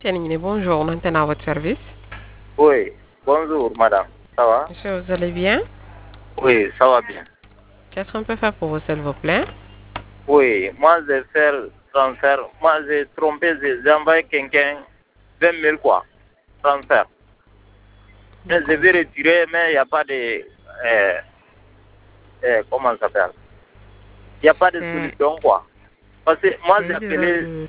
Tianine, bonjour, maintenant à votre service. Oui, bonjour madame, ça va? Monsieur, vous allez bien? Oui, ça va bien. Qu'est-ce qu'on peut faire pour vous, s'il vous plaît? Oui, moi j'ai fait le transfert, moi j'ai trompé, j'ai envoyé quelqu'un 20 000 quoi, transfert. Mais je vais retirer, mais il n'y a pas de, comment ça s'appelle? Il n'y a pas de solution quoi. Parce que moi j'ai appelé,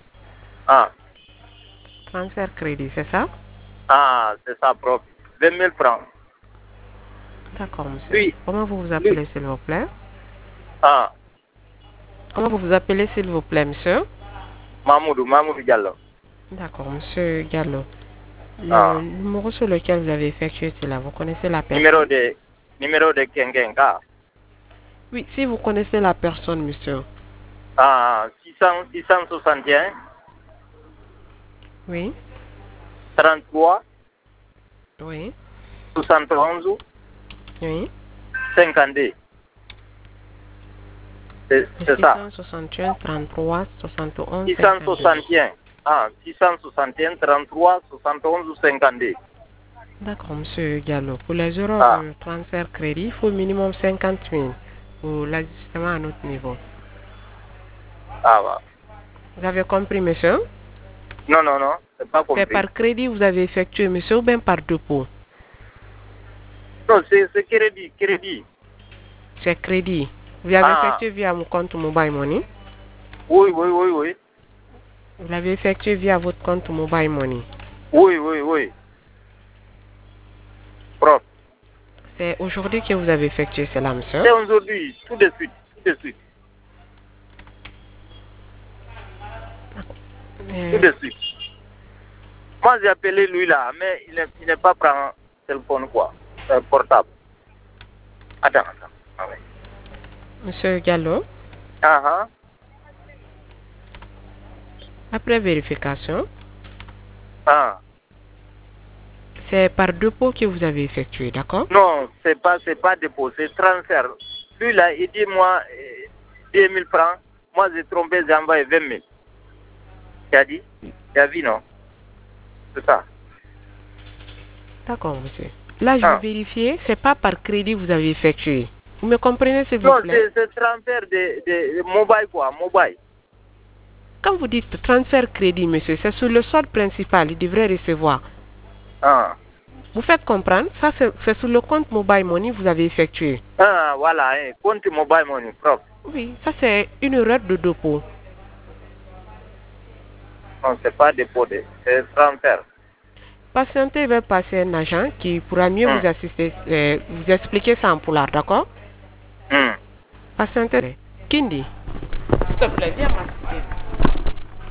Transfert crédit, c'est ça? c'est ça propre, 20 000 francs. D'accord, monsieur. Oui. Comment vous vous appelez, s'il vous plaît? Ah, Comment vous vous appelez, s'il vous plaît, monsieur? Mamoudou Diallo. D'accord, monsieur Gallo. Le numéro sur lequel vous avez effectué cela, vous connaissez la personne? Numéro de quelqu'un. Oui, si vous connaissez la personne, monsieur. 661. Oui. 33. Oui. 71. Oui. 52. C'est ça. 661, 33, 71, 661. 661, 33, 71, 52. D'accord, monsieur Gallo. Pour les erreurs de transfert crédit, il faut au minimum 50 000 pour l'ajustement à notre niveau. Vous avez compris, monsieur? Non, c'est pas compris. C'est par crédit vous avez effectué, monsieur, ou bien par dépôt? Non, c'est crédit. C'est crédit. Vous avez effectué via mon compte Mobile Money? Oui. Vous l'avez effectué via votre compte Mobile Money? Oui. Propre. C'est aujourd'hui que vous avez effectué cela, monsieur? C'est aujourd'hui, tout de suite. Tout de suite. Moi, j'ai appelé lui là, mais il n'est pas prend téléphone quoi, portable. Attends. Monsieur Gallo? Après vérification, c'est par dépôt que vous avez effectué, d'accord? Non, c'est pas dépôt, c'est transfert. Lui là, il dit moi 10 000 francs. Moi j'ai trompé, j'ai envoyé 20 000. Tu as dit? Tu as vu, non? C'est ça. D'accord, monsieur. Là, je vais vérifier, c'est pas par crédit que vous avez effectué. Vous me comprenez, s'il vous plaît? Non, c'est transfert de mobile quoi, mobile. Quand vous dites transfert crédit, monsieur, c'est sur le solde principal, il devrait recevoir. Vous faites comprendre, ça c'est sur le compte Mobile Money que vous avez effectué. Voilà, compte Mobile Money propre. Oui, ça c'est une erreur de dépôt. Non, c'est pas dépôt, c'est transfert. Patientez vers passer un agent qui pourra mieux vous assister, vous expliquer ça en poulard, d'accord? Patientez. Kindi, s'il te plaît, viens m'assister.